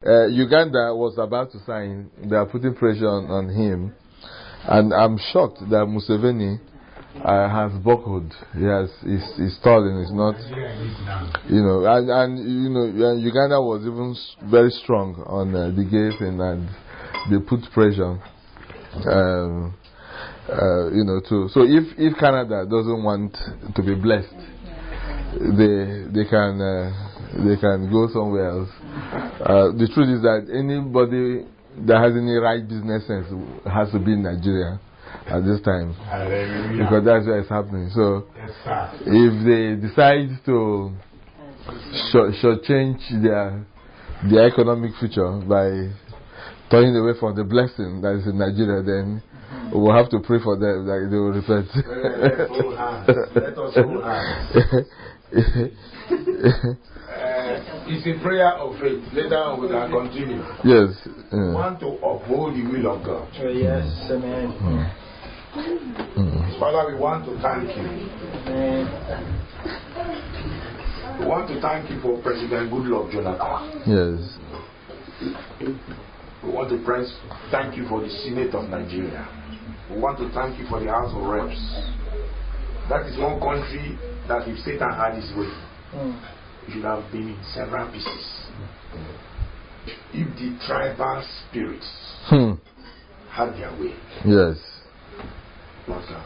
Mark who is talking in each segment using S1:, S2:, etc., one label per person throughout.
S1: Uganda was about to sign. They are putting pressure on him, and I'm shocked that Museveni has buckled. He's stalling. He's not, and Uganda was even very strong on the gay thing, and they put pressure. So if Canada doesn't want to be blessed, they can go somewhere else. The truth is that anybody that has any right business sense has to be in Nigeria at this time, because that's where it's happening. So if they decide to shortchange their economic future by turning away from the blessing that is in Nigeria, then we'll have to pray for them that they will repent.
S2: Let us hold hands. It's a prayer of faith. Later on we can continue.
S1: Yes.
S2: We want to uphold the will of God.
S3: Yes, amen.
S2: Father, we want to thank you. We want to thank you for President Goodluck Jonathan.
S1: Yes.
S2: We want to thank you for the Senate of Nigeria. We want to thank you for the House of Reps. That is one country that if Satan had his way, it should have been in several pieces. If the tribal spirits had their way.
S1: Yes.
S2: Lord God.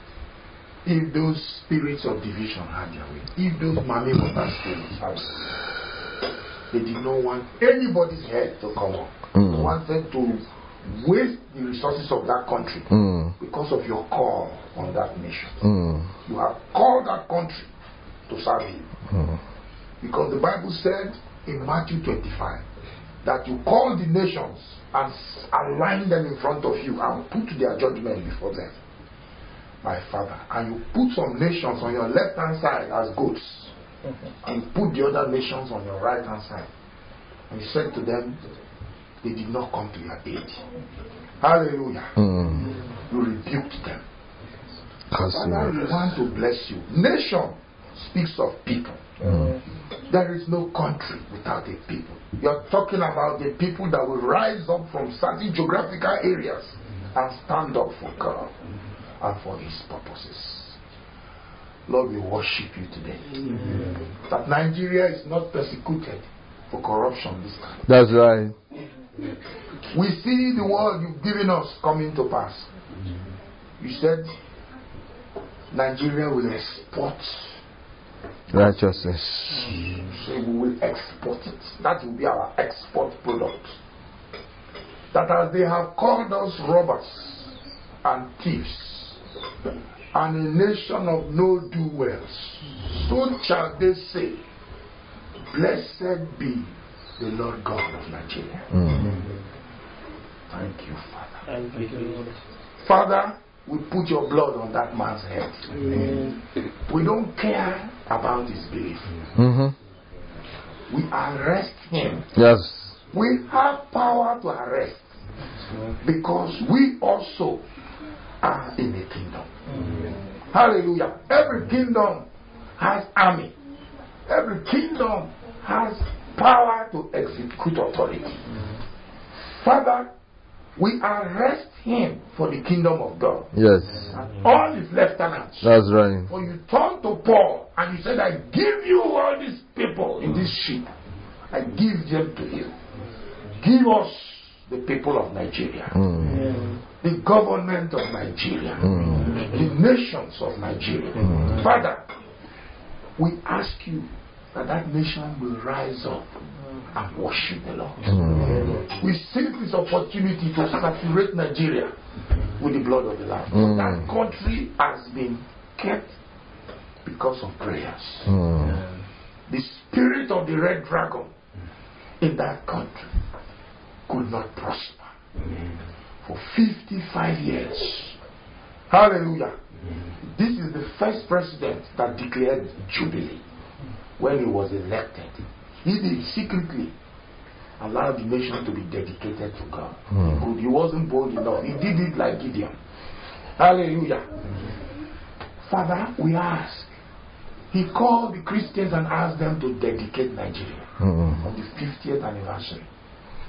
S2: If those spirits of division had their way, if those Mami Mota spirits had their way, they did not want anybody's head to come up. They wanted to waste the resources of that country because of your call on that nation. You have called that country to serve you. Because the Bible said in Matthew 25 that you call the nations and align them in front of you and put their judgment before them. My Father, and you put some nations on your left hand side as goats and put the other nations on your right hand side. And you said to them, they did not come to your aid. Hallelujah. You rebuked them. Father, we want to bless you. Nation speaks of people. There is no country without a people. You're talking about the people that will rise up from certain geographical areas and stand up for God and for His purposes. Lord, we worship you today. That Nigeria is not persecuted for corruption this time.
S1: That's right.
S2: We see the word you've given us coming to pass. You said Nigeria will export
S1: righteousness.
S2: So we will export it. That will be our export product. That as they have called us robbers and thieves and a nation of no-do-wells, so shall they say, blessed be the Lord God of Nigeria. Thank you, Father.
S3: Thank you.
S2: Father, we put your blood on that man's head. We don't care about his belief. We arrest him.
S1: Yes.
S2: We have power to arrest because we also are in a kingdom. Hallelujah. Every kingdom has army. Every kingdom has power to execute authority. Father, we arrest him for the kingdom of God.
S1: Yes.
S2: And all his lieutenants.
S1: That's right.
S2: For you turned to Paul and you said, I give you all these people in this ship. I give them to you. Give us the people of Nigeria. The government of Nigeria. The nations of Nigeria. Father, we ask you that nation will rise up and worship the Lord. We seize this opportunity to saturate Nigeria with the blood of the Lamb. That country has been kept because of prayers. The spirit of the red dragon in that country could not prosper for 55 years. Hallelujah. This is the first president that declared Jubilee. When he was elected, he did secretly allow the nation to be dedicated to God. He wasn't bold enough. He did it like Gideon. Hallelujah. Father, we ask. He called the Christians and asked them to dedicate Nigeria on the 50th anniversary.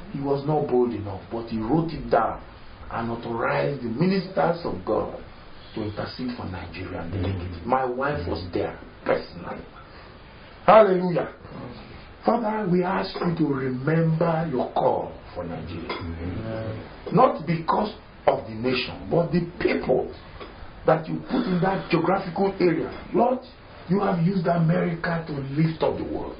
S2: he was not bold enough, but he wrote it down and authorized the ministers of God to intercede for Nigeria and delegate it. My wife was there personally. Hallelujah. Father, we ask you to remember your call for Nigeria. Not because of the nation, but the people that you put in that geographical area. Lord, you have used America to lift up the world.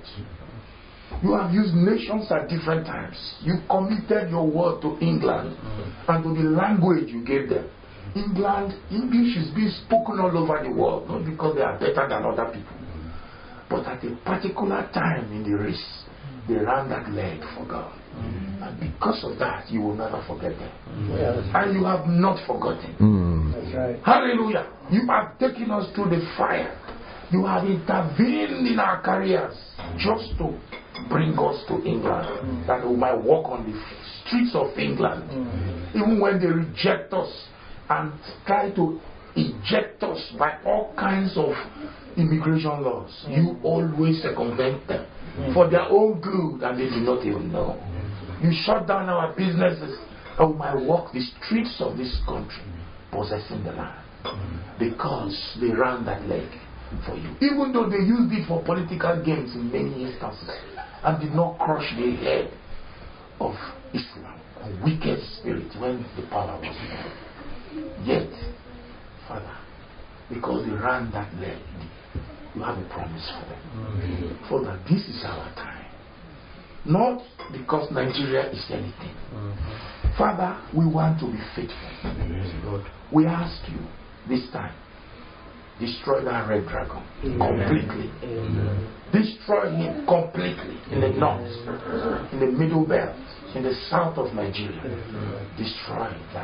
S2: You have used nations at different times. You committed your word to England and to the language you gave them. England, English is being spoken all over the world, not because they are better than other people, but at a particular time in the race, they ran that leg for God. And because of that, you will never forget them. And you have not forgotten.
S3: That's right.
S2: Hallelujah. You have taken us through the fire. You have intervened in our careers just to bring us to England, that we might walk on the streets of England. Even when they reject us and try to eject us by all kinds of immigration laws, you always circumvent them for their own good, and they do not even know. You shut down our businesses, and we might walk the streets of this country possessing the land, because they ran that leg for you, even though they used it for political gains in many instances and did not crush the head of Islam, a wicked spirit, when the power was there. Yet, Father, because they ran that leg, you have a promise for them. Father, this is our time. Not because Nigeria is anything. Father, we want to be faithful. We ask you this time, destroy that red dragon completely. Destroy him completely in the north, in the middle belt, in the south of Nigeria. Destroy that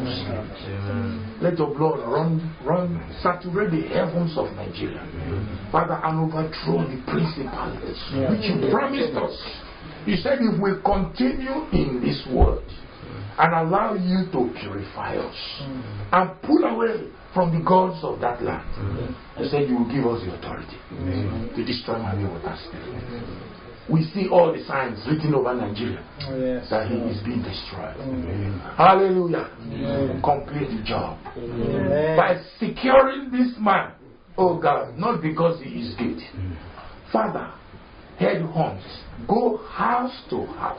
S2: evil. Let your blood run, saturate the heavens of Nigeria, Father, and overthrow the principalities which you promised us. You said if we continue in this word and allow you to purify us and pull away from the gods of that land, you said you will give us the authority to destroy Mami Water Spirit. We see all the signs written over Nigeria that he is being destroyed. Hallelujah. Complete the job by securing this man, oh God, not because he is good. Father, head hunt, go house to house.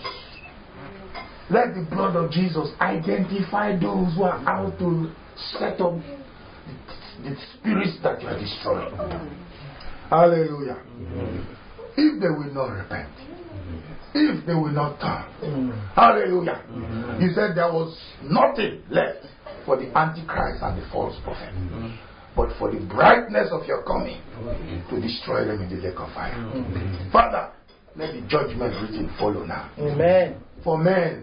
S2: Let the blood of Jesus identify those who are out to set up the spirits that you are destroying. Hallelujah. If they will not repent, if they will not turn, hallelujah. He said there was nothing left for the Antichrist and the false prophet, but for the brightness of your coming to destroy them in the lake of fire. Father, let the judgment written follow now.
S3: Amen.
S2: For men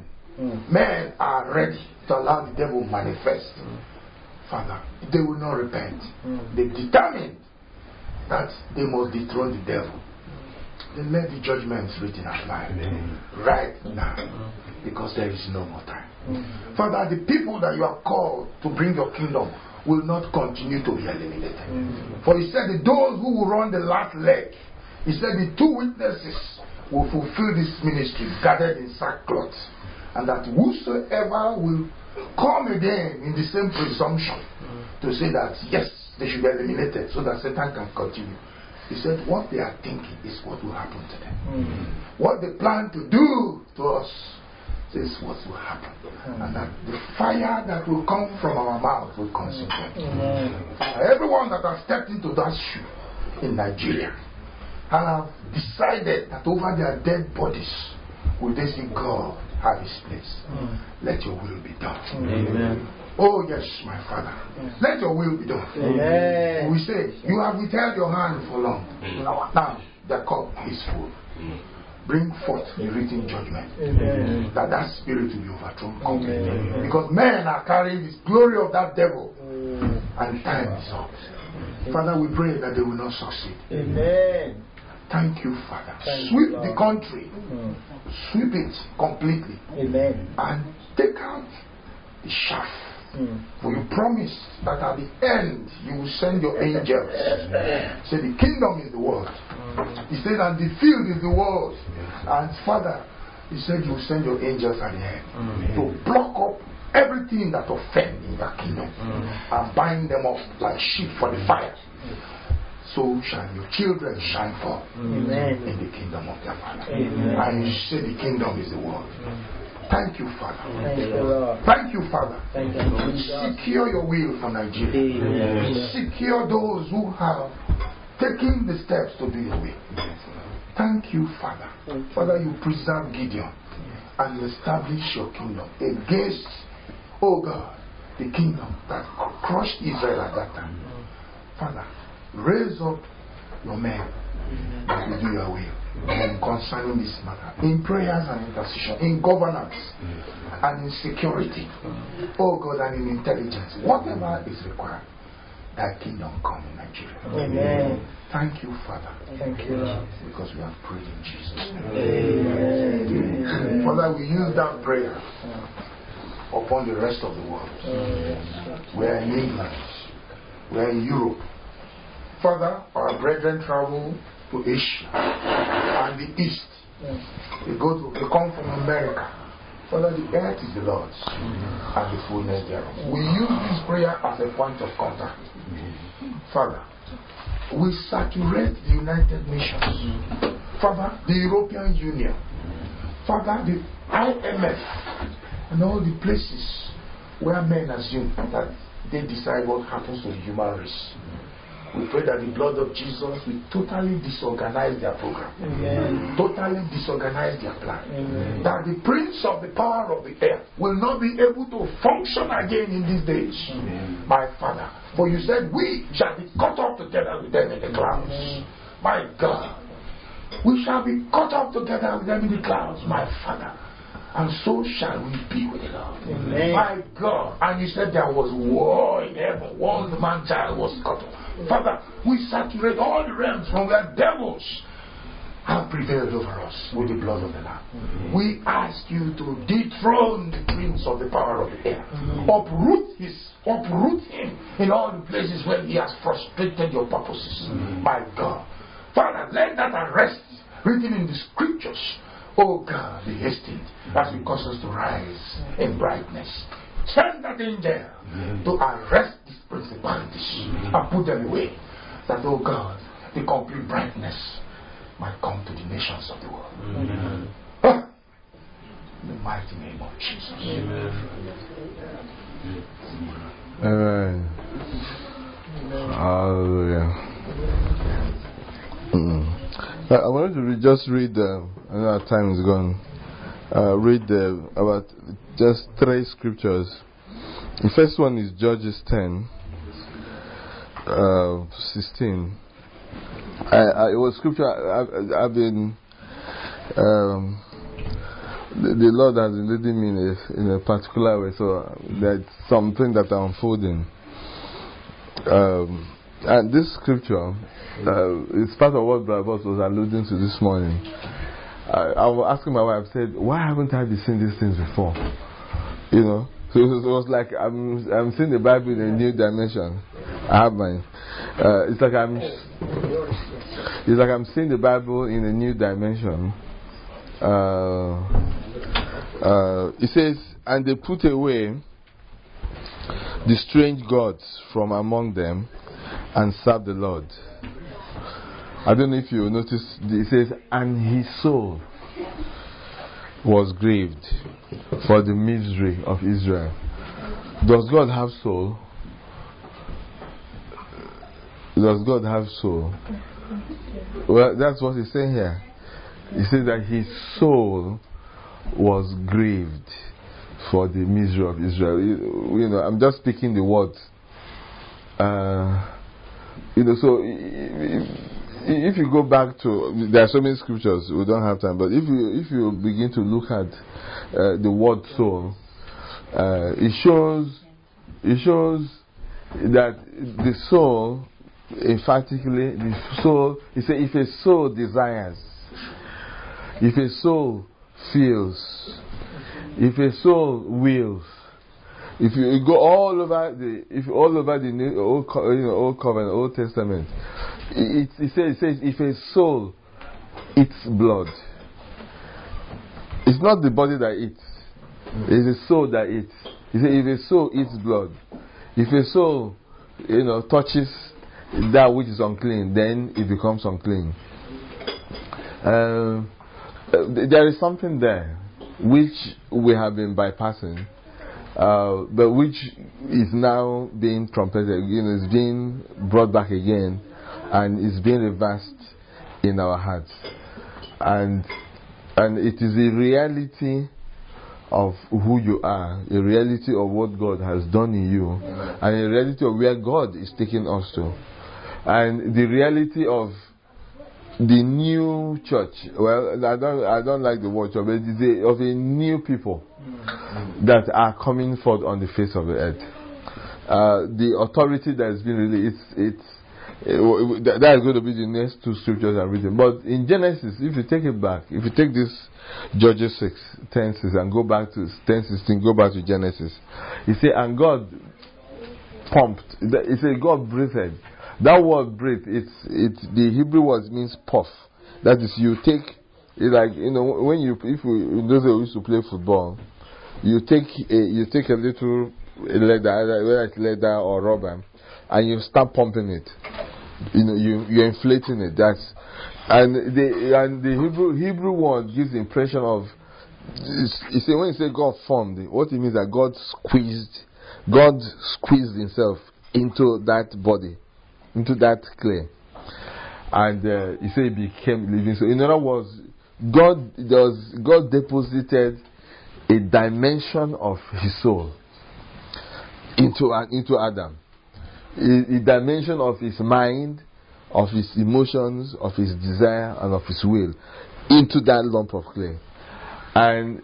S2: are ready to allow the devil manifest. Father, they will not repent. They determined that they must dethrone the devil. Then let the judgments written apply right now, because there is no more time. Father, the people that you have called to bring your kingdom will not continue to be eliminated. For he said that those who will run the last leg, he said the two witnesses will fulfill this ministry gathered in sackcloth, and that whosoever will come again in the same presumption to say that yes, they should be eliminated so that Satan can continue. He said what they are thinking is what will happen to them. What they plan to do to us is what will happen. And that the fire that will come from our mouth will consume them. Everyone that has stepped into that shoe in Nigeria and have decided that over their dead bodies will they see God have his place. Let your will be done.
S3: Amen.
S2: Oh yes, my Father. Let your will be done.
S3: Amen.
S2: We say, you have withheld your hand for long. Now, the cup is full. Bring forth the written judgment.
S3: Amen.
S2: That spirit will be overthrown completely. Because men are carrying this glory of that devil. And time is up. Father, we pray that they will not succeed.
S3: Amen.
S2: Thank you, Father.
S3: Thank
S2: Sweep
S3: you,
S2: the
S3: Lord.
S2: country. Sweep it completely.
S3: Amen.
S2: And take out the shaft. For you promised that at the end you will send your angels. Say the kingdom is the world. He said, and the field is the world. And Father, He said you will send your angels at the end to block up everything that offend in that kingdom and bind them up like sheep for the fire. So shall your children shine forth in the kingdom of their Father. And you say the kingdom is the world. Thank you, Father. Thank you, Father. Secure your will for Nigeria. Secure those who have taken the steps to do your will. Thank you, Father. Father, you preserve Gideon and you establish your kingdom against, oh God, the kingdom that crushed Israel at that time. Father, raise up your men that will do your will concerning this matter, in prayers and intercession, in governance and in security, oh God, and in intelligence, whatever is required. Thy kingdom come in Nigeria.
S3: Amen.
S2: Thank you, Father.
S3: Thank you, Lord.
S2: Because we have prayed in Jesus' name. Amen. Father, we use that prayer upon the rest of the world. We are in England. We are in Europe. Father, our brethren travel to Asia and the East. They come from America. Father, the earth is the Lord's and the fullness thereof. We use this prayer as a point of contact. Father, we saturate the United Nations. Father, the European Union. Father, the IMF and all the places where men assume that they decide what happens to the human race. We pray that the blood of Jesus will totally disorganize their program. Amen. Totally disorganize their plan. Amen. That the prince of the power of the air will not be able to function again in these days. Amen. My Father, for you said we shall be caught up together with them in the clouds. Amen. My God, we shall be caught up together with them in the clouds, my Father. And so shall we be with the Lord. Amen. My God. And you said there was war in heaven. One man child was cut off. Father, we saturate all the realms from where devils have prevailed over us with the blood of the Lamb. Amen. We ask you to dethrone the prince of the power of the air. Uproot him in all the places where he has frustrated your purposes. My God. Father, let that arrest written in the scriptures, oh God, be hastened as we cause us to rise in brightness. Send that angel to arrest these principalities and put them away. That, oh God, the complete brightness might come to the nations of the world. In the mighty name of Jesus.
S1: Amen. Hallelujah. I wanted to just read, I know our time is gone, read about just 3 scriptures. The first one is Judges 10, 16. It was scripture I've been, the Lord has been leading me in a particular way, so there's something that I'm unfolding. And this scripture is part of what Brother Boss was alluding to this morning. I was asking my wife, I said, why haven't I been seeing these things before? You know? So it was like I'm seeing the Bible in a new dimension. I have mine. It's like I'm seeing the Bible in a new dimension. It says, and they put away the strange gods from among them and serve the Lord. I don't know if you notice, it says, and his soul was grieved for the misery of Israel. Does God have soul? Does God have soul? Well, that's what he's saying here. He says that his soul was grieved for the misery of Israel. You know, I'm just speaking the words. So if you go back to, there are so many scriptures, we don't have time, but if you begin to look at the word soul, it shows that the soul, emphatically, the soul, it says if a soul desires, if a soul feels, if a soul wills, if you go all over the New, Old Covenant, Old Testament, it says if a soul eats blood, it It's not the body that eats. It's the soul that eats. He said, if a soul eats blood, if a soul, touches that which is unclean, then it becomes unclean. There is something there which we have been bypassing, but which is now being trumpeted. It's being brought back again, and it's being reversed in our hearts, and it is a reality of who you are, a reality of what God has done in you, and a reality of where God is taking us to, and the reality of the new church. Well, I don't like the word church, but it's of a new people that are coming forth on the face of the earth. The authority that has been released, that is going to be the next two scriptures I'm reading. But in Genesis, if you take it back, if you take this Judges 6:10 and go back to 10:16, go back to Genesis. He said, and God pumped. He said, God breathed. That word breathe, the Hebrew word means puff. That is, you take, when those who used to play football, you take a little leather, whether it's leather or rubber, and you start pumping it. You're inflating it. And the Hebrew word gives the impression of, you see, when you say God formed, what it means is that God squeezed himself into that body, into that clay, and he said it became living. So in other words, God deposited a dimension of his soul into Adam, a dimension of his mind, of his emotions, of his desire, and of his will into that lump of clay. And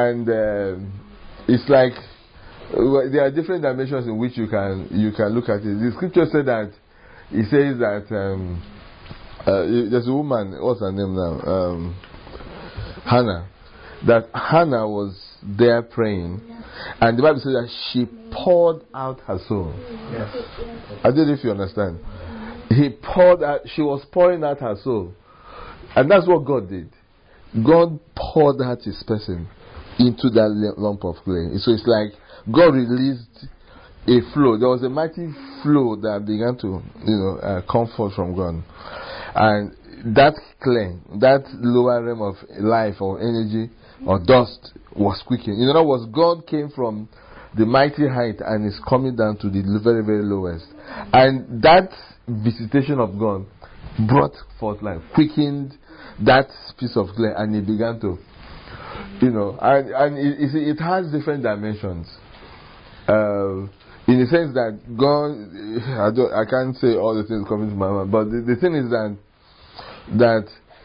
S1: it's like there are different dimensions in which you can look at it. The scripture said that, it says that there's a woman, what's her name now? Hannah. That Hannah was there praying, and the Bible says that she poured out her soul.
S3: Yes.
S1: I don't know if you understand. She was pouring out her soul, and that's what God did. God poured out his person into that lump of clay. So it's like God released a flow. There was a mighty flow that began to come forth from God, and that clay, that lower realm of life or energy or dust, was quickened. In other words, God came from the mighty height and is coming down to the very, very lowest, and that visitation of God brought forth life, quickened that piece of clay, and it began to, and it has different dimensions. In the sense that God, I can't say all the things coming to my mind, but the thing is that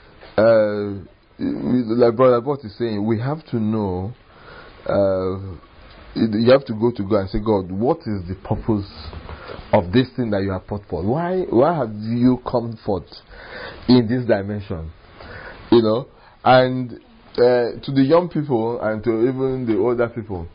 S1: like Brother Bott is saying, we have to know, you have to go to God and say, God, what is the purpose of this thing that you have put forth? Why have you come forth in this dimension? And to the young people and to even the older people,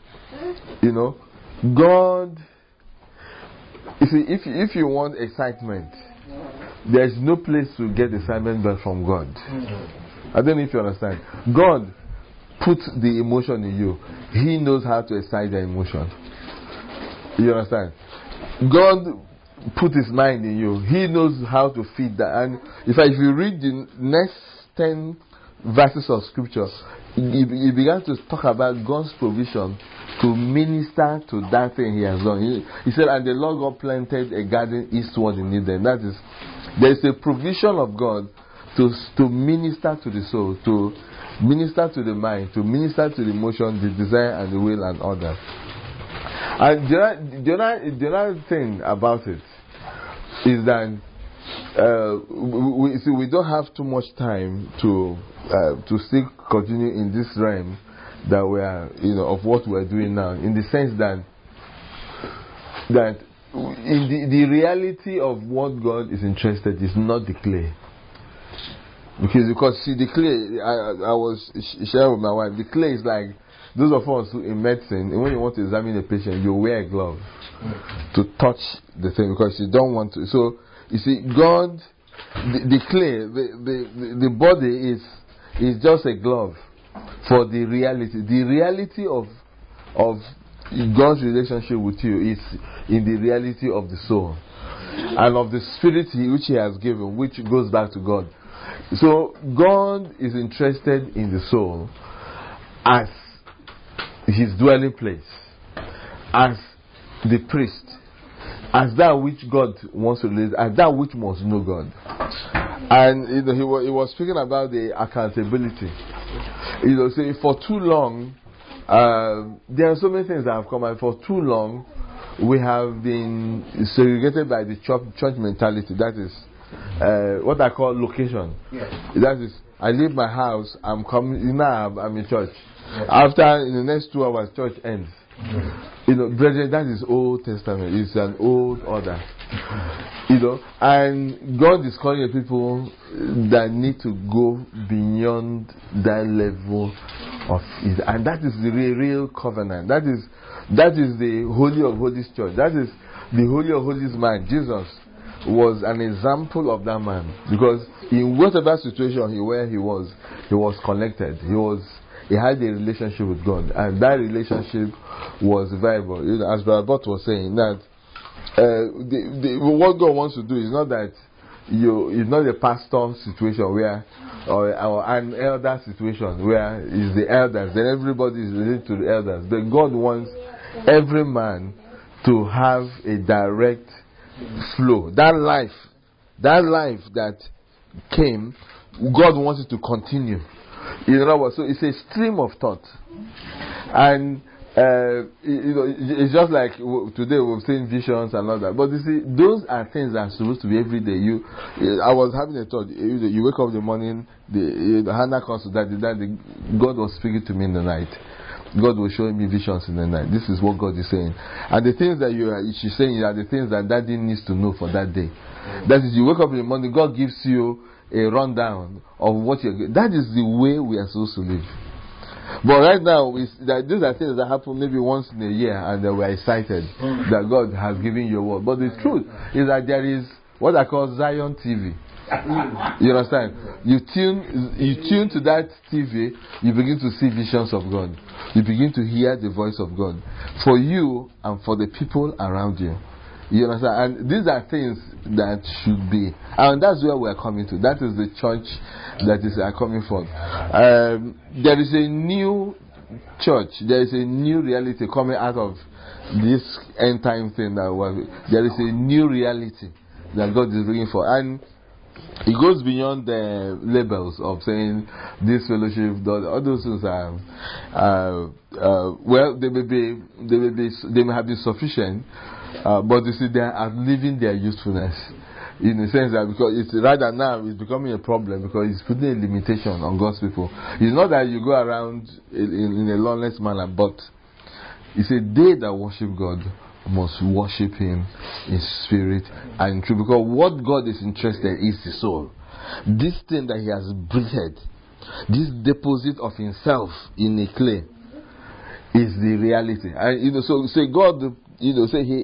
S1: God, you see, if you want excitement, there is no place to get excitement but from God. I don't know if you understand. God put the emotion in you. He knows how to excite the emotion. You understand? God put his mind in you. He knows how to feed that. And if you read the next 10 verses of scripture, he began to talk about God's provision to minister to that thing he has done. He said, and the Lord God planted a garden eastward in Eden. That is, there is a provision of God to minister to the soul, to minister to the mind, to minister to the emotion, the desire, and the will, and all that. And the other thing about it is that we don't have too much time to still continue in this realm that we are, of what we are doing now, in the sense that in the reality of what God is interested is not the clay. Because see, the clay, I was sharing with my wife, the clay is like those of us who in medicine, when you want to examine a patient, you wear a glove to touch the thing because you don't want to. So you see, God, the clay, the body is just a glove for the reality of God's relationship with you is in the reality of the soul and of the spirit which He has given, which goes back to God. So God is interested in the soul as His dwelling place, as the priest, as that which God wants to live, as that which must know God. And he was speaking about the accountability. Say for too long, there are so many things that have come out. For too long, we have been segregated by the church mentality. That is what I call location.
S2: Yes.
S1: That is, I leave my house, I'm coming. Now I'm in church. Yes. After in the next 2 hours, church ends. Brethren, that is Old Testament. It's an old order. And God is calling the people that need to go beyond that level of it. And that is the real covenant. That is the Holy of Holies church. That is the Holy of Holies man. Jesus was an example of that man, because in whatever situation where he was connected. He had a relationship with God, and that relationship was viable. As Brother Bott was saying, that what God wants to do is not that it's not a pastor situation where, or an elder situation where it's the elders, then everybody is related to the elders. But God wants every man to have a direct flow. That life that came, God wants it to continue. In other words, so it's a stream of thought, and it's just like today we've seen visions and all that. But you see, those are things that are supposed to be every day. I was having a thought. You wake up in the morning, Hannah comes to Daddy. God was speaking to me in the night. God was showing me visions in the night. This is what God is saying, and the things that she's saying are the things that Daddy needs to know for that day. That is, you wake up in the morning, God gives you a rundown of what you're. That is the way we are supposed to live. But right now, these are things that happen maybe once in a year, and we're excited that God has given you a word. But the truth is that there is what I call Zion TV. You understand? You tune to that TV, you begin to see visions of God. You begin to hear the voice of God for you and for the people around you. You understand? And these are things that should be, and that's where we are coming to. That is the church that is coming from. There is a new church. There is a new reality coming out of this end time thing there is a new reality that God is bringing for, and it goes beyond the labels of saying this fellowship. All those things are well, they may have been sufficient. But you see, they are outliving their usefulness, in the sense that because it's rather now it's becoming a problem, because it's putting a limitation on God's people. It's not that you go around in a lawless manner, but it's a day that worship God must worship Him in spirit and in truth, because what God is interested in is the soul. This thing that He has breathed, this deposit of Himself in a clay, is the reality. And so say God. He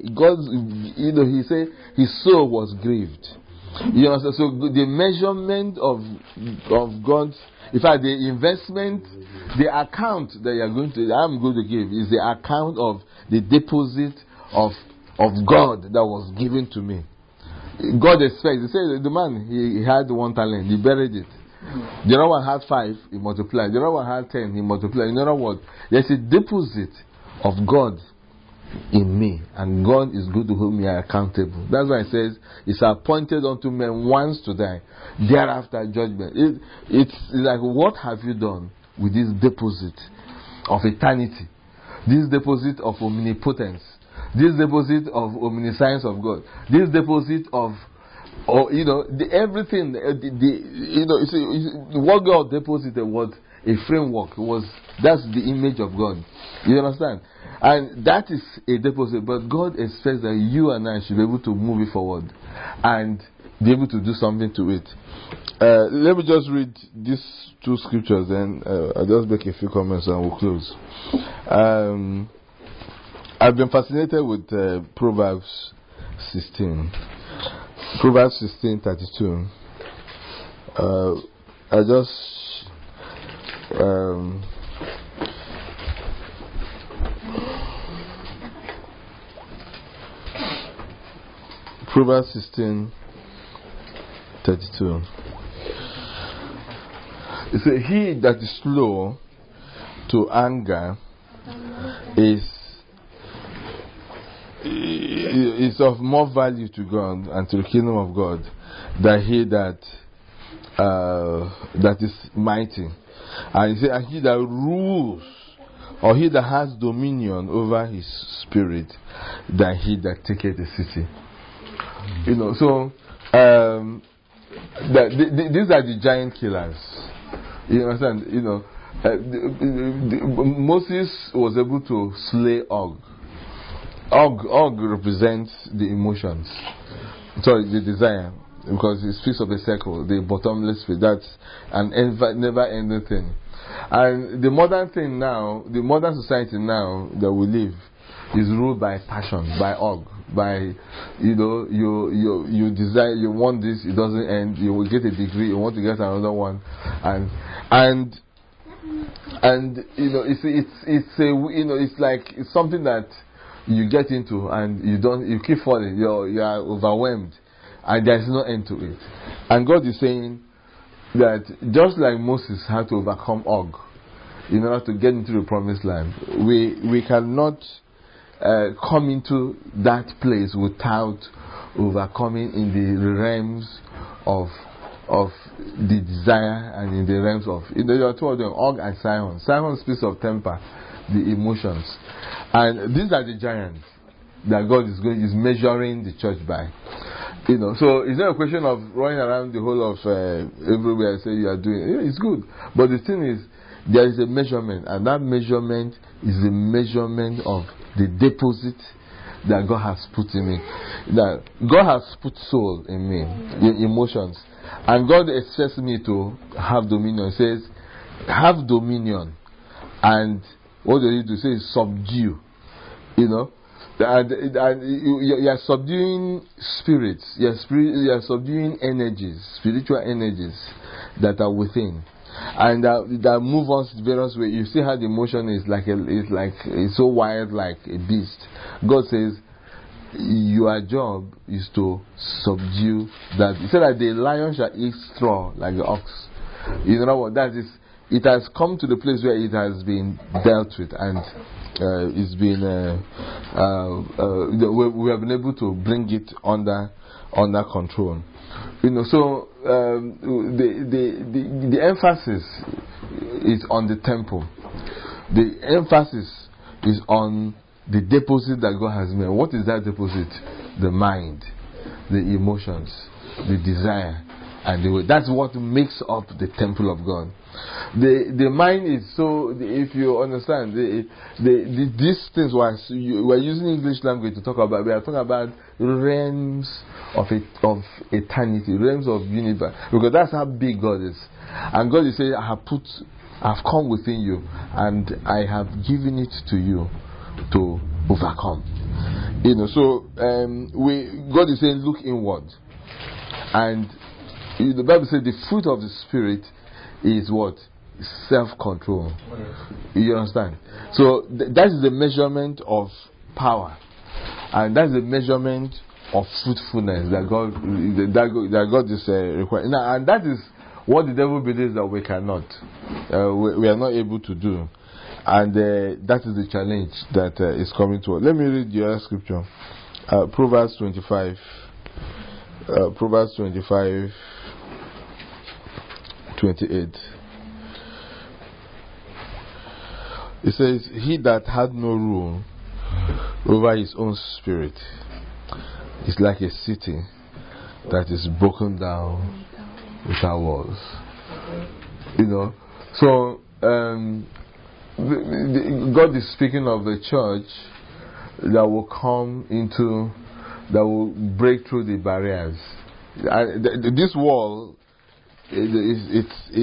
S1: said His soul was grieved. So the measurement of God's, in fact, the investment, the account that I'm going to give is the account of the deposit of God that was given to me. God expects. He said the man he had 1 talent, he buried it. The other one had 5, he multiplied. The other one had 10, he multiplied. In other words, there's a deposit of God in me, and God is good to whom we are accountable. That's why it says it's appointed unto men once to die, thereafter judgment. It's like, what have you done with this deposit of eternity, this deposit of omnipotence, this deposit of omniscience of God, this deposit of everything. What God deposited was a framework. That's the image of God. You understand? And that is a deposit, but God expects that you and I should be able to move it forward and be able to do something to it. Let me just read these 2 scriptures, and I'll just make a few comments and we'll close. I've been fascinated with Proverbs 16. Proverbs 16:32. Proverbs 16:32. It says, "He that is slow to anger is of more value to God and to the kingdom of God than he that is mighty." And he said, "And he that rules, or he that has dominion over his spirit, than he that taketh a city." You know, so these are the giant killers. You understand? You know, Moses was able to slay Og. Og represents the emotions, sorry, the desire, because it speaks of a circle, the bottomless pit. That's an never-ending thing. And the modern thing now, the modern society now that we live, is ruled by passion, by Og, by, you know, you desire, you want this, it doesn't end, you will get a degree, you want to get another one, and you know, it's a, you know, it's like, it's something that you get into and you keep falling, you are overwhelmed, and there's no end to it. And God is saying that just like Moses had to overcome Og in order to get into the promised land, we cannot come into that place without overcoming in the realms of the desire, and in the realms of, you know, there are two of them, Og and Sihon. Sihon speaks of temper, the emotions, and these are the giants that God is measuring the church by. You know, so it's not a question of running around the whole of everywhere and say you are doing it. It's good, but the thing is, there is a measurement, and that measurement is a measurement of the deposit that God has put in me. That God has put soul in me, in emotions, and God expects me to have dominion. He says, "Have dominion," and what do you do? Say, subdue. You know, and you are subduing spirits. You are subduing energies, spiritual energies that are within, and that move us various ways. You see how the emotion is it's so wild, like a beast. God says your job is to subdue that. He said that the lion shall eat straw like the ox. You know what that is? It has come to the place where it has been dealt with, and it's been we have been able to bring it under control. You know, so the emphasis is on the temple. The emphasis is on the deposit that God has made. What is that deposit? The mind, the emotions, the desire, and the way. That's what makes up the temple of God. The mind is so. If you understand, these things we're using English language to talk about. We are talking about realms of eternity, realms of universe, because that's how big God is. And God is saying, I've come within you, and I have given it to you to overcome. You know, so God is saying, look inward, and the Bible says the fruit of the Spirit is what? Self-control. You understand? So that is the measurement of power, and that's the measurement of fruitfulness that God is requiring. And that is what the devil believes that we cannot, we are not able to do, and that is the challenge that is coming to us. Let me read your scripture, Proverbs 25. Proverbs 25:28. It says, "He that had no rule over his own spirit is like a city that is broken down without walls." You know, so God is speaking of a church that will that will break through the barriers. This wall is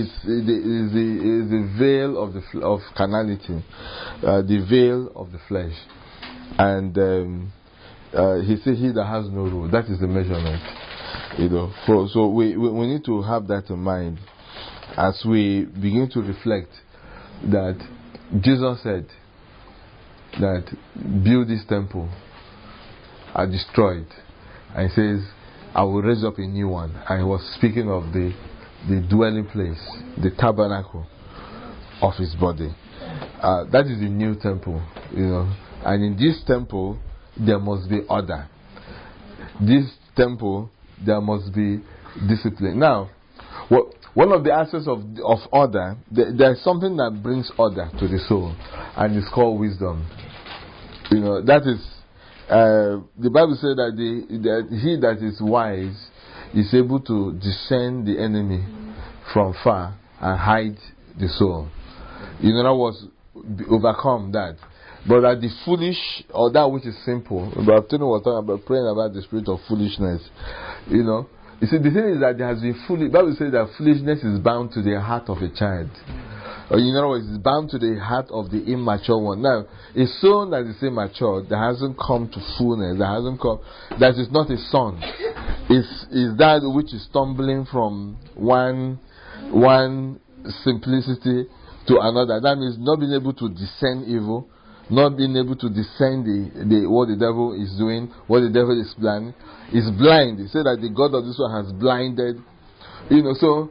S1: the veil of carnality, the veil of the flesh, and he said, "He that has no rule." That is the measurement, you know. So we need to have that in mind as we begin to reflect that Jesus said that build this temple, I destroyed, and he says I will raise up a new one. And he was speaking of the dwelling place, the tabernacle of his body. That is the new temple, and in this temple there must be order. This temple there must be discipline. Now, one of the aspects of order, there is something that brings order to the soul, and it's called wisdom. That is, the Bible says that he that is wise is able to discern the enemy from far and hide the soul. In other words, overcome that. But that the foolish, or that which is simple, but today we're talking about praying about the spirit of foolishness. You see, the thing is that there has been foolish. The Bible says that foolishness is bound to the heart of a child. Or in other words, it's bound to the heart of the immature one. Now, a soul that is immature, that hasn't come to fullness, that is not a son, is that which is stumbling from one simplicity to another. That means not being able to discern evil, not being able to discern what the devil is doing, what the devil is planning. Is blind. He said that the God of this one has blinded. So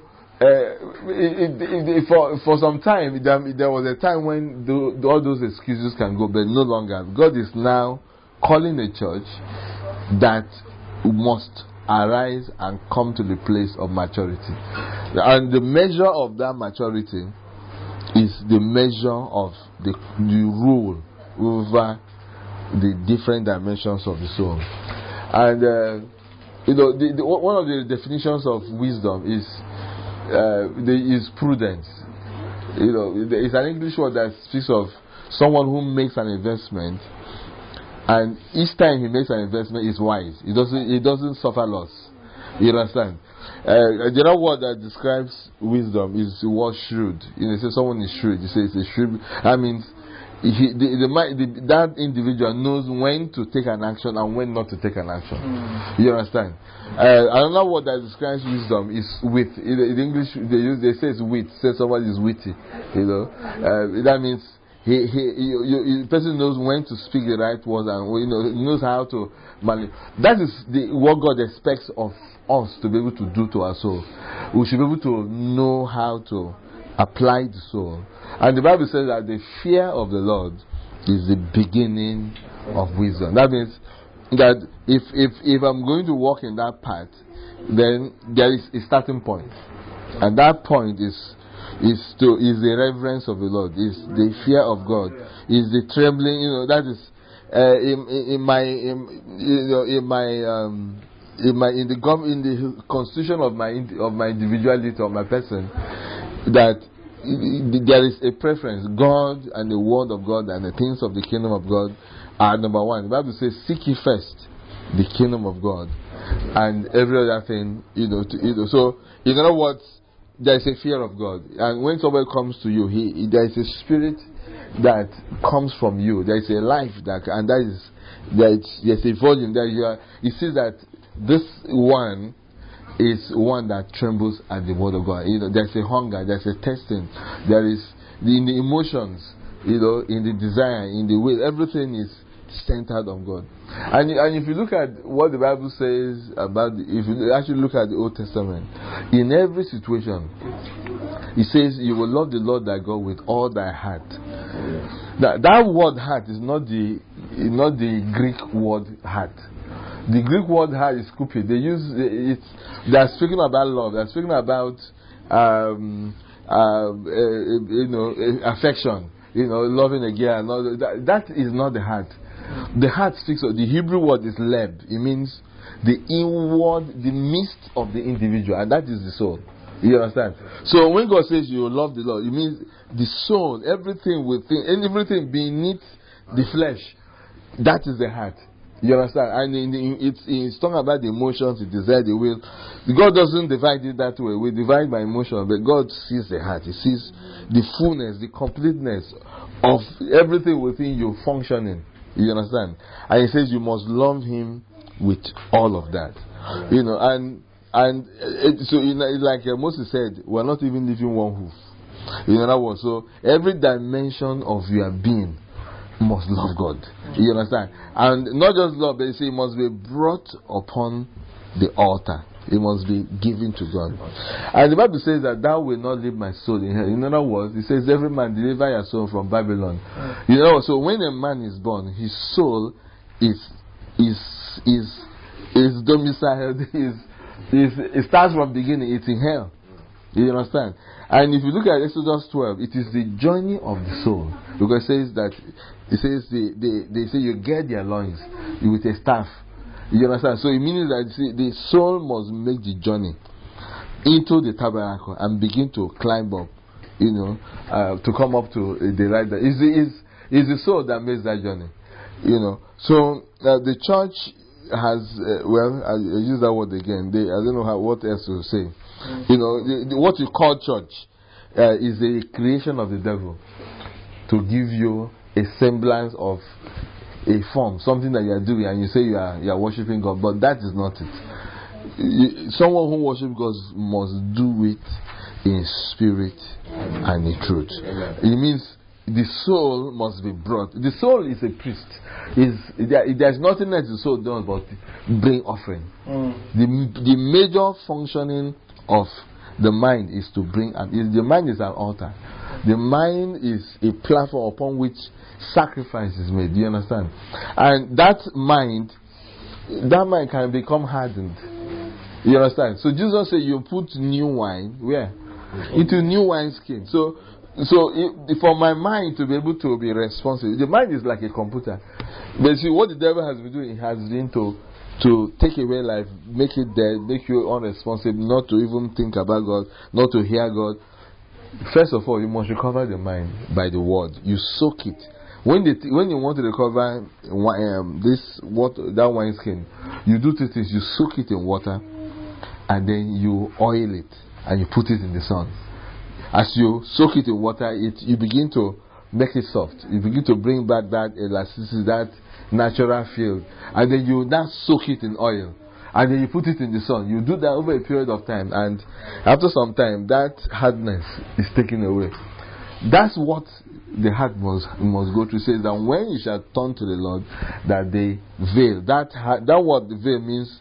S1: for some time there was a time when all those excuses can go, but no longer. God is now calling a church that must arise and come to the place of maturity, and the measure of that maturity is the measure of the rule over the different dimensions of the soul. And one of the definitions of wisdom is prudence. It's an English word that speaks of someone who makes an investment, and each time he makes an investment is wise. He doesn't suffer loss. You understand? The other word that describes wisdom is the word shrewd. It says someone is shrewd. You say it's a shrewd. That means that individual knows when to take an action and when not to take an action. You understand? Another word that describes wisdom is wit. In English, they say it's wit. Say somebody is witty. That means the person knows when to speak the right words, and knows how to manage. That is what God expects of us to be able to do to our soul. We should be able to know how to apply the soul. And the Bible says that the fear of the Lord is the beginning of wisdom. That means that if I'm going to walk in that path, then there is a starting point, and that point is the reverence of the Lord, is the fear of God, is the trembling. That is in the constitution of my individuality, of my person, that there is a preference. God and the word of God and the things of the kingdom of God are number one. The Bible says, "Seek ye first the kingdom of God, and every other thing." So, in other words, there is a fear of God, and when somebody comes to you, there is a spirit that comes from you. There is a life and there's a volume that you see that this one is one that trembles at the word of God. There's a hunger, there's a testing, there is in the emotions, in the desire, in the will, everything is centered on God. And if you look at what the Bible says if you actually look at the Old Testament, in every situation, it says you will love the Lord thy God with all thy heart. That word heart is not the Greek word heart. The Greek word heart is kupid. They use it. They are speaking about love. They are speaking about affection. Loving a girl. And all that is not the heart. The heart speaks of the Hebrew word is leb. It means the inward, the midst of the individual, and that is the soul. You understand? So when God says you love the Lord, it means the soul, everything within, and everything beneath the flesh. That is the heart. You understand? And it's talking about the emotions, the desire, the will. God doesn't divide it that way. We divide by emotion, but God sees the heart. He sees the fullness, the completeness of everything within you functioning. You understand? And He says you must love Him with all of that. So like Moses said, we're not even leaving one hoof. In other words, so every dimension of your being must love God. You understand? And not just love, but you see, it must be brought upon the altar. It must be given to God. And the Bible says that thou will not leave my soul in hell. In other words, it says, every man deliver your soul from Babylon. You know, so when a man is born, his soul is domiciled, it starts from beginning, it's in hell. You understand? And if you look at Exodus 12, it is the journey of the soul. Because it says they say you get their loins with a staff. You understand? So it means that the soul must make the journey into the tabernacle and begin to climb up, to come up to the right. It's the soul that makes that journey. So the church has, I use that word again. I don't know what else to say. What you call church is a creation of the devil to give you a semblance of a form, something that you are doing, and you say you are worshiping God, but that is not it. Someone who worships God must do it in spirit and in truth. It means the soul must be brought. The soul is a priest. There's nothing else the soul does but bring offering. The major functioning of the mind is to bring, the mind is an altar. The mind is a platform upon which sacrifice is made. Do you understand? And that mind can become hardened. You understand? So Jesus said you put new wine where? Into new wineskin. So for my mind to be able to be responsive, the mind is like a computer. But see, what the devil has been doing, has been to take away life, make it dead, make you unresponsive, not to even think about God, not to hear God. First of all, you must recover the mind by the word. You soak it. When you want to recover that wine skin, you do two things. You soak it in water, and then you oil it, and you put it in the sun. As you soak it in water, you begin to make it soft. You begin to bring back that elasticity, that natural feel, and then you now soak it in oil, and then you put it in the sun. You do that over a period of time, and after some time, that hardness is taken away. That's what the heart must go through. It says that when you shall turn to the Lord, that the veil, that word the veil means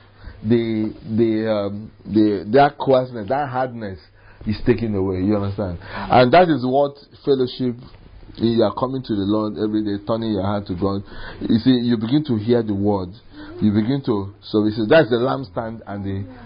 S1: that coarseness, that hardness is taken away. You understand? And that is what fellowship. You are coming to the Lord every day, turning your heart to God. You see, you begin to hear the word. You begin to. So that's the lampstand and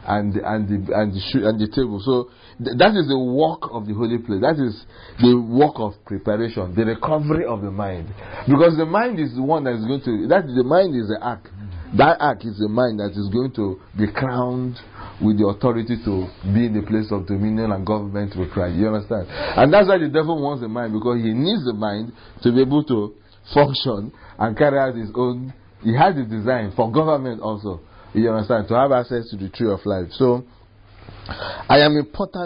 S1: the table. So that is the work of the holy place. That is the work of preparation, the recovery of the mind. Because the mind is the one that is going to. The mind is the ark. That ark is the mind that is going to be crowned with the authority to be in the place of dominion and government with Christ. You understand? And that's why the devil wants the mind, because he needs the mind to be able to function and carry out his own. He has the design for government also. You understand? To have access to the tree of life. So, I am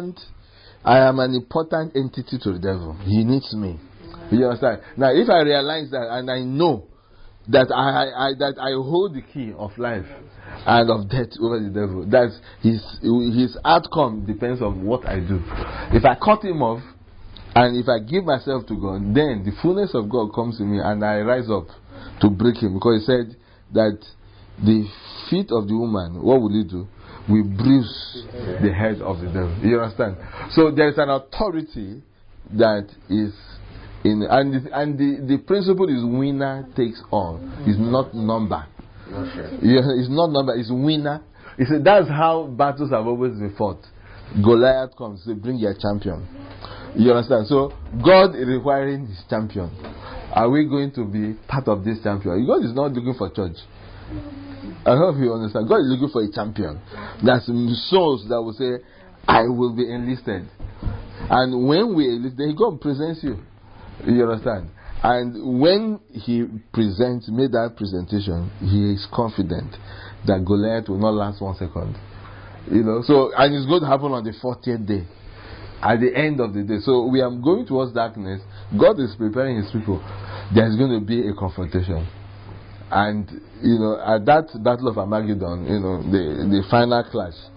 S1: an important entity to the devil. He needs me. You understand? Now, if I realize that and I know that I hold the key of life and of death over the devil, that his outcome depends on what I do. If I cut him off and if I give myself to God, then the fullness of God comes to me and I rise up to break him. Because he said that the feet of the woman, what will he do? Will bruise the head of the devil. You understand? So there is an authority that is in, and the principle is winner takes all. It's not number. It's not number. It's winner. He said that's how battles have always been fought. Goliath comes, they bring your champion. You understand? So God is requiring his champion. Are we going to be part of this champion? God is not looking for church. I hope you understand. God is looking for a champion. That's souls that will say, I will be enlisted. And when we enlist, then God presents you. You understand? And when he made that presentation, he is confident that Goliath will not last 1 second. So, and it's going to happen on the 40th day. At the end of the day. So we are going towards darkness. God is preparing his people. There's going to be a confrontation. And, at that battle of Armageddon, the final clash,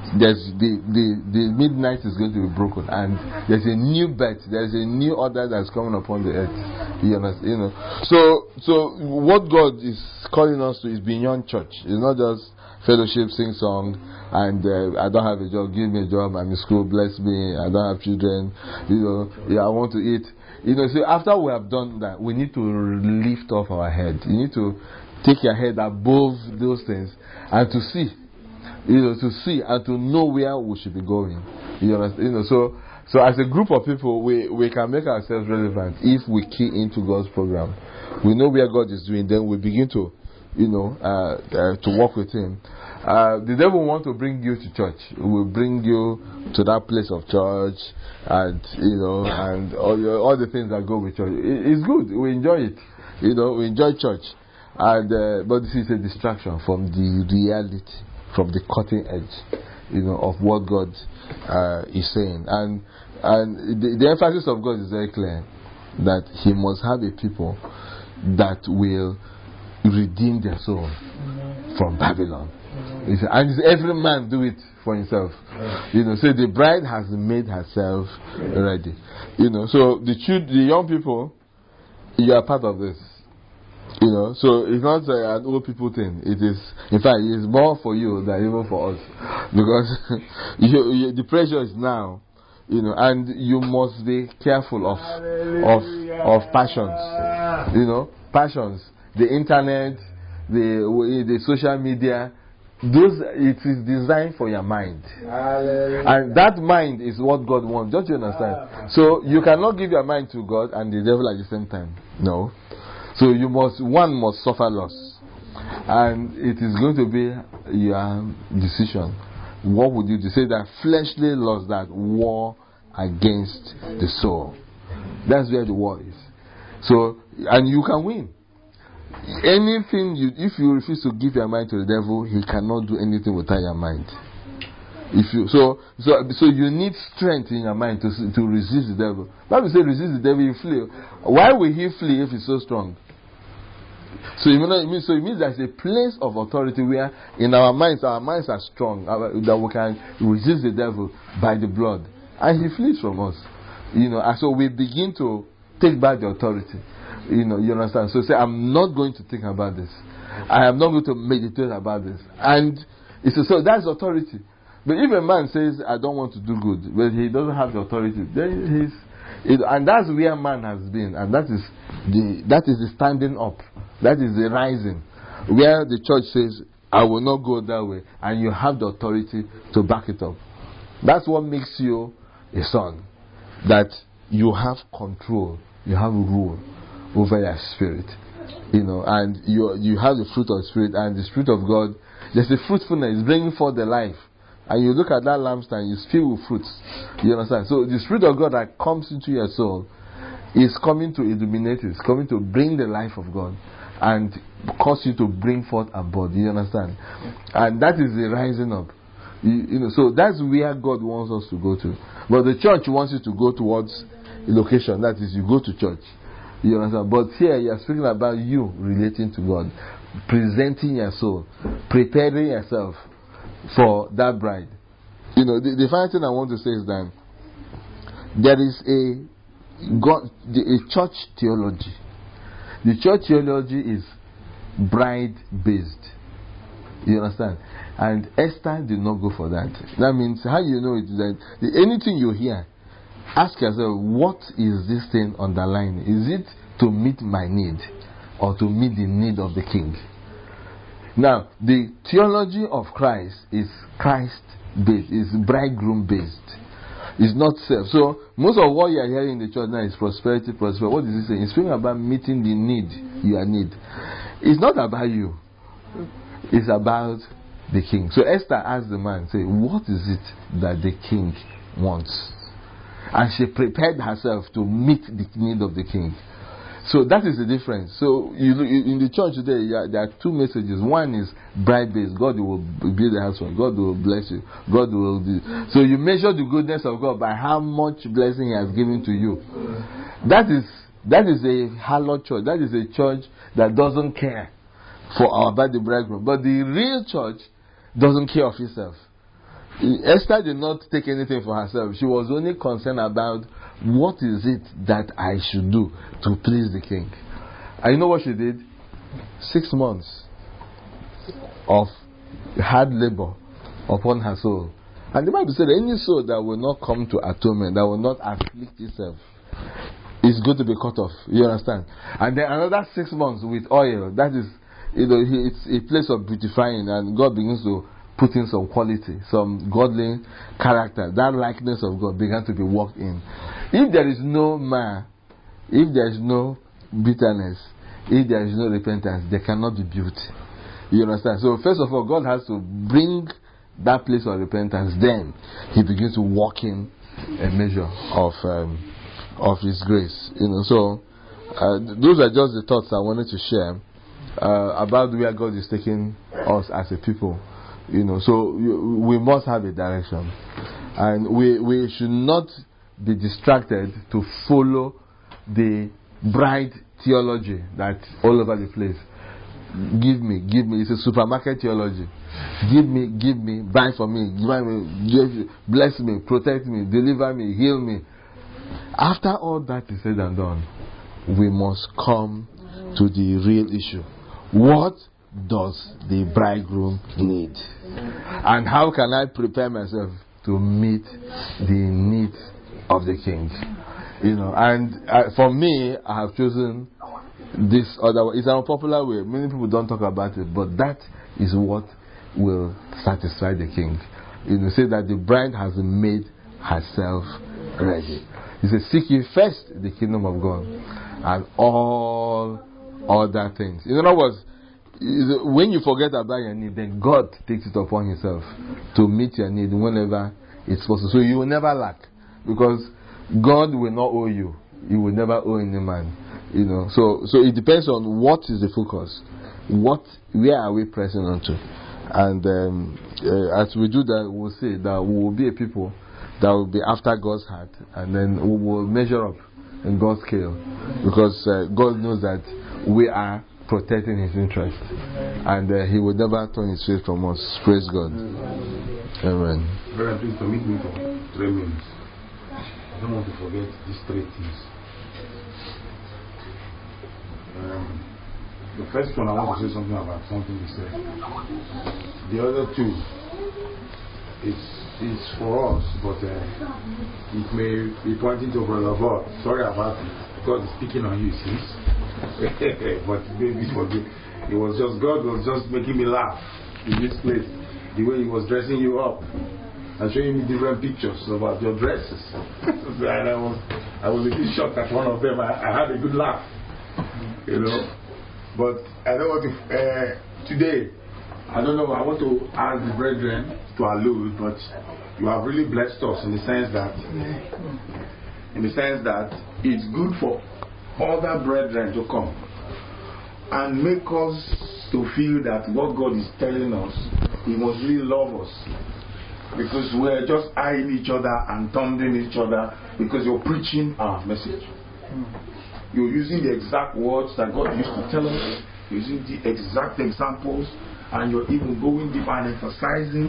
S1: there's the midnight is going to be broken, and there's a new birth, there's a new order that's coming upon the earth. You understand? You know. So what God is calling us to is beyond church. It's not just fellowship, sing song, and I don't have a job, give me a job, I'm in school, bless me, I don't have children, you know, I want to eat. You know, so after we have done that, we need to lift off our head. You need to take your head above those things and to see, you know, to see and to know where we should be going. You understand? You know, so as a group of people, we can make ourselves relevant if we key into God's program. We know where God is doing, then we begin to, you know, to work with Him. The devil wants to bring you to church. Will bring you to that place of church, and you know, and all the things that go with church. It's good. We enjoy it. You know, we enjoy church, and but this is a distraction from the reality, from the cutting edge, you know, of what God is saying. And the emphasis of God is very clear, that He must have a people that will redeem their soul from Babylon. And every man do it for himself. You know, so the bride has made herself ready. You know, so the young people, you are part of this. You know, so it's not an old people thing. It is, in fact, it is more for you than even for us, because the pressure is now. You know, and you must be careful of passions. You know, passions. The internet, the social media, it is designed for your mind. And that mind is what God wants. Don't you understand? So you cannot give your mind to God and the devil at the same time. No. So one must suffer loss. And it is going to be your decision. What would you do? Say that fleshly loss, that war against the soul. That's where the war is. So, and you can win. Anything if you refuse to give your mind to the devil, he cannot do anything without your mind. So you need strength in your mind to resist the devil. Bible says resist the devil, you flee. Why will he flee if he's so strong? So it means there's a place of authority where in our minds are strong, that we can resist the devil by the blood, and he flees from us. You know, and so we begin to take back the authority. You know, you understand? So say, I'm not going to think about this. I am not going to meditate about this. And so that's authority. But if a man says, I don't want to do good, but he doesn't have the authority, then and that's where man has been. And that is the standing up. That is the rising. Where the church says, I will not go that way. And you have the authority to back it up. That's what makes you a son. That you have control. You have rule over your spirit, you know, and you have the fruit of the Spirit, and the Spirit of God. There's a fruitfulness, it's bringing forth the life, and you look at that lampstand, it's filled with fruits. You understand? So the Spirit of God that comes into your soul is coming to illuminate it, it's coming to bring the life of God and cause you to bring forth a body. You understand? And that is the rising up. You know, so that's where God wants us to go to. But the church wants you to go towards a location, that is, you go to church. You understand? But here you are speaking about you relating to God, presenting your soul, preparing yourself for that bride. You know, the final thing I want to say is that there is a church theology. The church theology is bride based. You understand? And Esther did not go for that. That means, how you know it is that anything you hear, ask yourself, what is this thing underlying? Is it to meet my need or to meet the need of the king? Now, the theology of Christ is Christ based, is bridegroom based. It's not self. So, most of what you are hearing in the church now is prosperity. What is it saying? It's speaking about meeting the need, your need. It's not about you. It's about the king. So Esther asked the man, say, what is it that the king wants? And she prepared herself to meet the need of the king. So that is the difference. So in the church today, there are two messages. One is bride-based. God will build the house for you. God will bless you. God will do. So you measure the goodness of God by how much blessing He has given to you. That is a hallowed church. That is a church that doesn't care about the bridegroom. But the real church doesn't care of itself. Esther did not take anything for herself. She was only concerned about what is it that I should do to please the king. And you know what she did? 6 months of hard labor upon her soul. And the Bible said any soul that will not come to atonement, that will not afflict itself, is going to be cut off. You understand? And then another 6 months with oil. That is, it's a place of beautifying, and God begins to put in some quality, some godly character. That likeness of God began to be worked in. If there is no if there is no bitterness, if there is no repentance, there cannot be beauty. You understand? So first of all, God has to bring that place of repentance. Then He begins to walk in a measure of His grace. So those are just the thoughts I wanted to share about where God is taking us as a people. So we must have a direction, and we should not be distracted to follow the bride theology that's all over the place. Give me. It's a supermarket theology. Give me, buy for me, bless me, protect me, deliver me, heal me. After all that is said and done, we must come to the real issue. What does the bridegroom need? And how can I prepare myself to meet the needs of the king? And for me, I have chosen this other way. It's an unpopular way. Many people don't talk about it, but that is what will satisfy the king. Say that the bride has made herself ready. He says, seek ye first the kingdom of God and all other things. In other words, when you forget about your need, then God takes it upon Himself to meet your need whenever it's possible. So you will never lack, because God will not owe you. He will never owe any man. So it depends on what is the focus. Where are we pressing onto? And as we do that, we'll see that we will be a people that will be after God's heart, and then we will measure up in God's scale, because God knows that we are protecting His interest, and He will never turn His face from us. Praise God. Amen.
S2: Brother, please permit me for 3 minutes. I don't want to forget these 3 things. The first one, I want to say something about something you said. The other 2, it's for us, but it may be pointing to Brother God. Sorry about it. God is speaking on you, see? But maybe forgive. It was just God was just making me laugh in this place. The way He was dressing you up and showing me different pictures about your dresses. And I was a bit shocked at one of them. I had a good laugh. But I don't want to today, I don't know, I want to ask the brethren to allude, but you have really blessed us in the sense that it's good for other brethren to come and make us to feel that what God is telling us, He must really love us, because we're just eyeing each other and tumbling each other because you're preaching our message. You're using the exact words that God used to tell us, using the exact examples, and you're even going deep and emphasizing.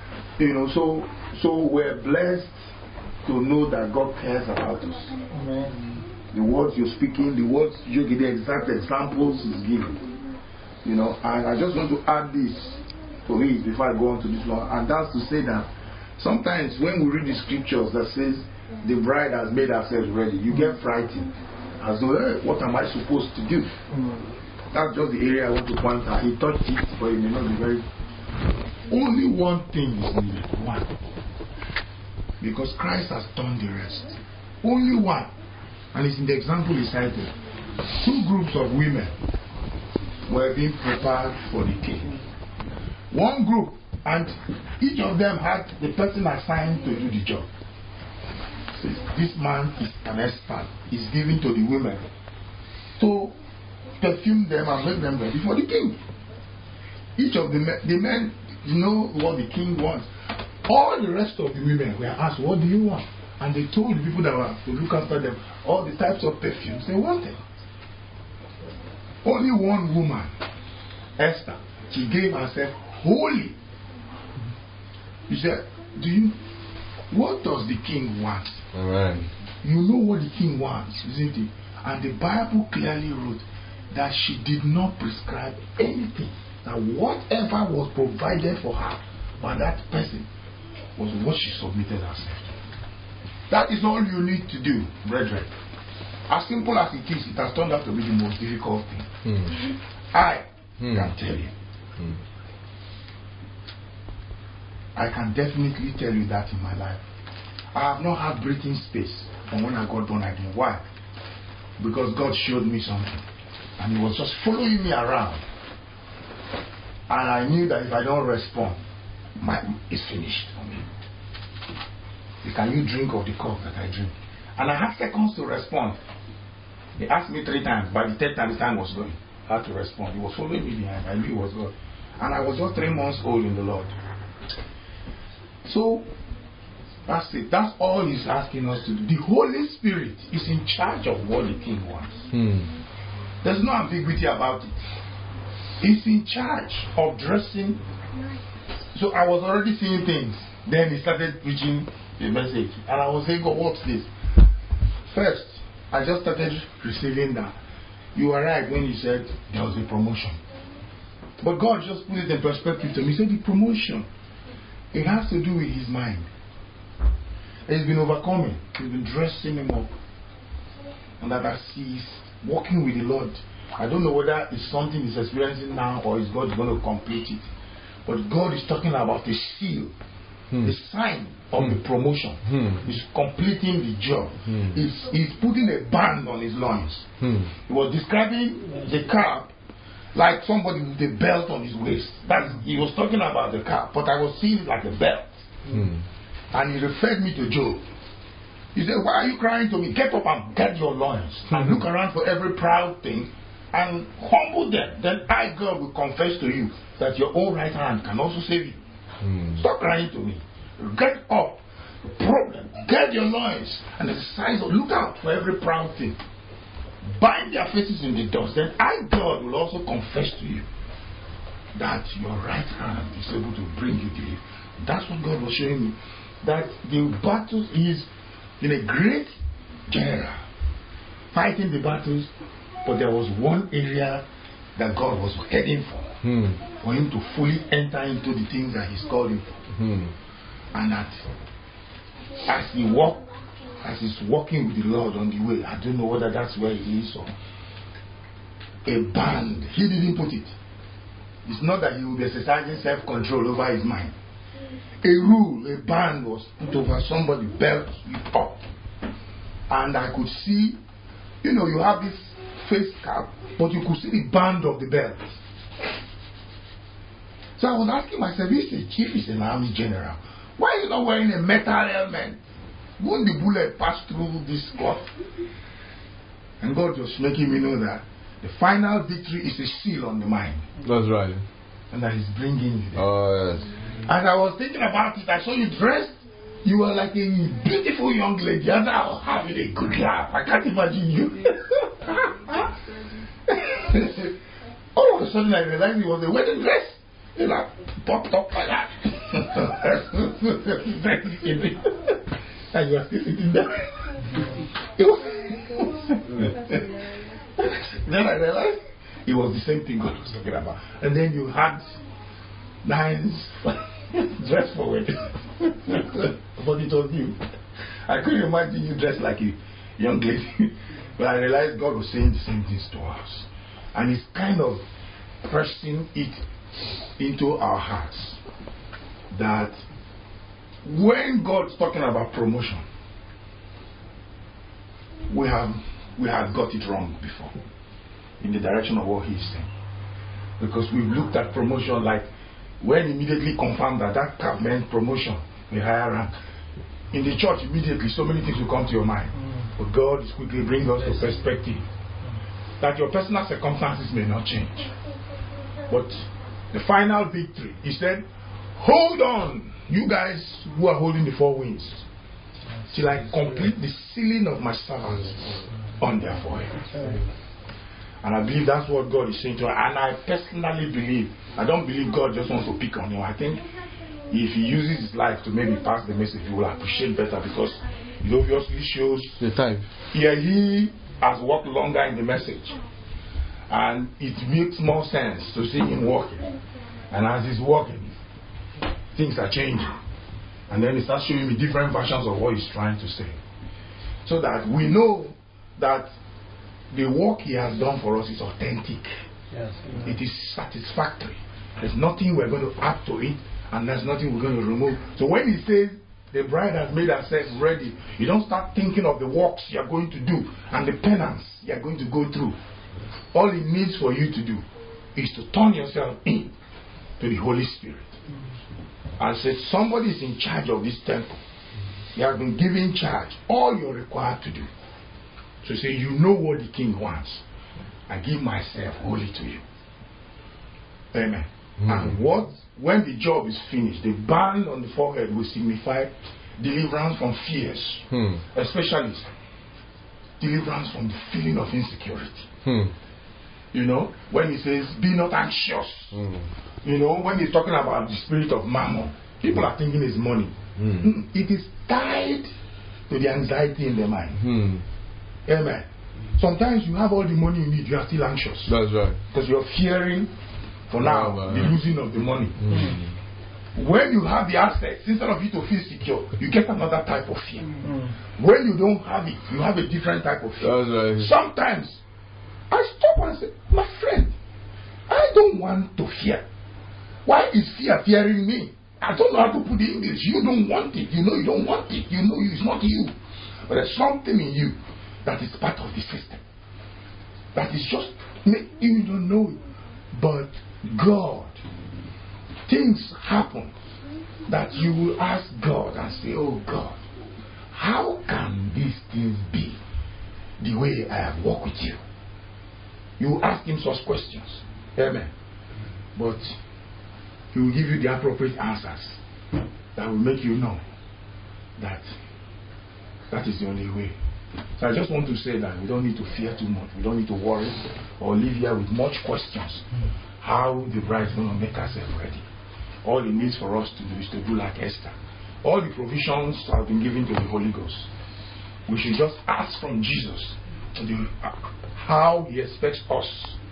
S2: So we're blessed to know that God cares about us. Amen. The words you're speaking, the words you give, the exact examples He's giving. And I just want to add this to it before I go on to this one, and that's to say that sometimes when we read the scriptures that says the bride has made herself ready, you get frightened. As though, what am I supposed to do? That's just the area I want to point out. He touched it, but it may not be very. Only one thing is needed. One. Because Christ has done the rest. Only one. And it's in the example he cited. 2 groups of women were being prepared for the king. One group, and each of them had the person assigned to do the job. This man is an expert. He's given to the women to perfume them and make them ready for the king. Each of the men know what the king wants. All the rest of the women were asked, what do you want? And they told the people that were to look after them all the types of perfumes they wanted. Only one woman, Esther, she gave herself wholly. She said, What does the king want?
S1: Amen.
S2: You know what the king wants, isn't it? And the Bible clearly wrote that she did not prescribe anything. That whatever was provided for her by that person was what she submitted herself to. That is all you need to do, brethren. As simple as it is, it has turned out to be the most difficult thing. I can tell you. I can definitely tell you that in my life. I have not had breathing space from when I got born again. Why? Because God showed me something. And He was just following me around. And I knew that if I don't respond, it's finished for me. Can you drink of the cup that I drink? And I had seconds to respond. He asked me 3 times. By the 3rd time, the time was going. I had to respond. He was following me behind. I knew it was God. And I was just 3 months old in the Lord. So, that's it. That's all He's asking us to do. The Holy Spirit is in charge of what the King wants. There's no ambiguity about it. He's in charge of dressing. So I was already seeing things. Then He started preaching the message. And I was saying, God, what's this? First, I just started receiving that. You were right when you said there was a promotion. But God just put it in perspective to me. He said the promotion, it has to do with His mind. He's been overcoming. He's been dressing Him up. And that as He's walking with the Lord, I don't know whether it's something He's experiencing now or is God going to complete it. But God is talking about a seal, the sign of the promotion. He's completing the job. He's putting a band on His loins. He was describing the cap like somebody with a belt on his waist. He was talking about the cap, but I was seeing it like a belt. And He referred me to Job. He said, why are you crying to me? Get up and get your loins and look around for every proud thing and humble them. Then I, God, will confess to you that your own right hand can also save you. Stop crying to me. Get up. Problem. Get your loins and exercise. Look out for every proud thing. Bind their faces in the dust. Then I, God, will also confess to you that your right hand is able to bring you relief. That's what God was showing me. That the battle is in a great general fighting the battles, but there was one area that God was heading for Him to fully enter into the things that He's called Him for. And that as He's walking with the Lord on the way, I don't know whether that's where He is or a band. He didn't put it. It's not that He will be exercising self-control over His mind. A rule, a band was put over somebody, belt up. And I could see, you have this face cap, but you could see the band of the belt. So I was asking myself, if he's an army general, why is he not wearing a metal helmet? Won't the bullet pass through this cloth? And God was making me know that the final victory is a seal on the mind.
S1: That's right.
S2: And that He's bringing you there.
S1: Oh, yes.
S2: As I was thinking about it, I saw you dressed. You were like a beautiful young lady. And I was having a good laugh. I can't imagine you. All of a sudden I realized it was a wedding dress. Popped up like that. And you are still sitting there. Then I realized it was the same thing God was talking about. And then you had nice dress for wedding. But it was you. I couldn't imagine you dressed like a young lady. But I realized God was saying the same things to us. And He's kind of pressing it into our hearts that when God's talking about promotion, we have got it wrong before in the direction of what He's saying. Because we've looked at promotion like when immediately confirmed that cap meant promotion, a higher rank. In the church, immediately so many things will come to your mind. But God is quickly bringing us to perspective that your personal circumstances may not change. But the final victory, He said, hold on, you guys who are holding the 4 winds, till I complete the sealing of my servants on their forehead. And I believe that's what God is saying to us. And I personally believe, I don't believe God just wants to pick on you. I think if he uses his life to maybe pass the message, he will appreciate better, because it obviously shows
S1: The time.
S2: here he has worked longer in the message, and it makes more sense to see him working. And as he's working, things are changing, and then he starts showing me different versions of what he's trying to say, so that we know that the work he has done for us is authentic.
S3: Yes.
S2: It is satisfactory. There's nothing we're going to add to it, and there's nothing we're going to remove. So when he says the bride has made herself ready, you don't start thinking of the works you're going to do and the penance you're going to go through. All it needs for you to do is to turn yourself in to the Holy Spirit. And say, somebody is in charge of this temple. You have been given charge. All you're required to do. So say, you know what the king wants. I give myself wholly to you. Amen. And when the job is finished, the band on the forehead will signify deliverance from fears, especially deliverance from the feeling of insecurity. You know, when he says, be not anxious. You know, when he's talking about the spirit of mammon, people are thinking it's money. It is tied to the anxiety in the mind. Amen. Sometimes you have all the money you need, you are still anxious.
S1: That's right.
S2: Because you're fearing for now the losing of the money. When you have the assets, instead of you to feel secure, you get another type of fear. When you don't have it, you have a different type of fear.
S1: That's right.
S2: Sometimes I stop and say, my friend, I don't want to fear. Why is fear fearing me? I don't know how to put the English. You don't want it. You know you don't want it. You know it's not you. But there's something in you that is part of the system. That is just, you don't know it. But God, things happen that you will ask God and say, oh God, how can these things be the way I have walked with you? You ask him such questions. Amen. But he will give you the appropriate answers that will make you know that that is the only way. So I just want to say that we don't need to fear too much. We don't need to worry or live here with much questions. How the bride is going to make herself ready. All it needs for us to do is to do like Esther. All the provisions have been given to the Holy Ghost. We should just ask from Jesus how he expects us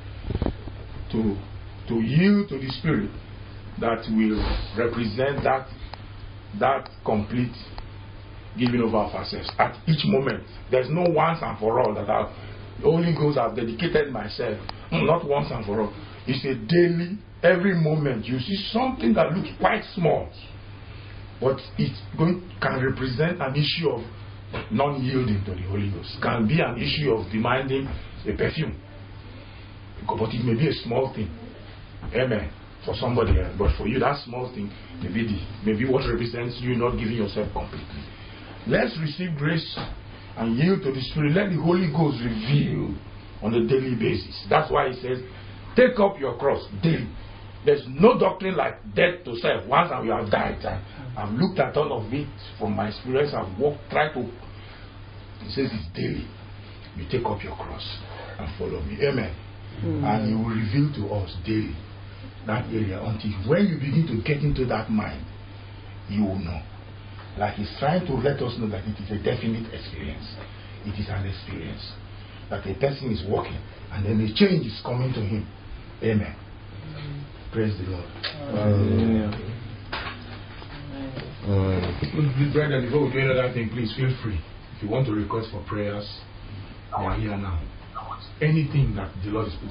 S2: to yield to the Spirit that will represent that complete giving over of ourselves at each moment. There's no once and for all that the Holy Ghost have dedicated myself. Not once and for all. It's a daily, every moment you see something that looks quite small, but it can represent an issue of non-yielding to the Holy Ghost. Can be an issue of demanding a perfume, but it may be a small thing. Amen. For somebody else, but for you that small thing may be what represents you not giving yourself completely. Let's receive grace and yield to the Spirit. Let the Holy Ghost reveal on a daily basis. That's why he says, take up your cross daily. There's no doctrine like death to self. Once and you have died. I've looked at all of it from my experience. I've tried to. He says it's daily. You take up your cross and follow me. Amen. And he will reveal to us daily that area until when you begin to get into that mind, you will know. Like he's trying to let us know that it is a definite experience. It is an experience. That a person is walking and then a change is coming to him. Amen. Praise the Lord. Brethren, before we do another thing, please feel free. If you want to request for prayers, we are here now. Anything that the Lord is putting